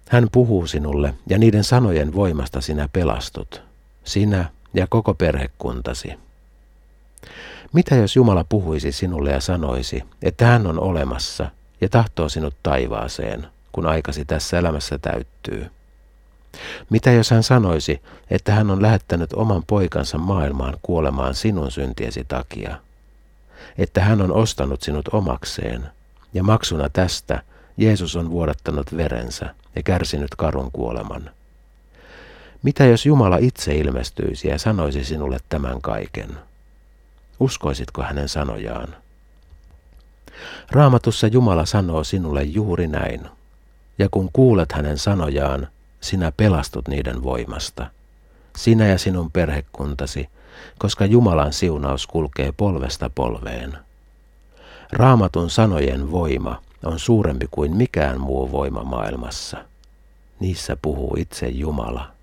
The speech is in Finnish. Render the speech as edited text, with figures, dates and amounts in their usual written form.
Hän puhuu sinulle ja niiden sanojen voimasta sinä pelastut, sinä ja koko perhekuntasi. Mitä jos Jumala puhuisi sinulle ja sanoisi, että hän on olemassa ja tahtoo sinut taivaaseen, kun aikasi tässä elämässä täyttyy? Mitä jos hän sanoisi, että hän on lähettänyt oman poikansa maailmaan kuolemaan sinun syntiesi takia? Että hän on ostanut sinut omakseen ja maksuna tästä Jeesus on vuodattanut verensä ja kärsinyt karun kuoleman? Mitä jos Jumala itse ilmestyisi ja sanoisi sinulle tämän kaiken? Uskoisitko hänen sanojaan? Raamatussa Jumala sanoo sinulle juuri näin, ja kun kuulet hänen sanojaan, sinä pelastut niiden voimasta, sinä ja sinun perhekuntasi, koska Jumalan siunaus kulkee polvesta polveen. Raamatun sanojen voima on suurempi kuin mikään muu voima maailmassa. Niissä puhuu itse Jumala.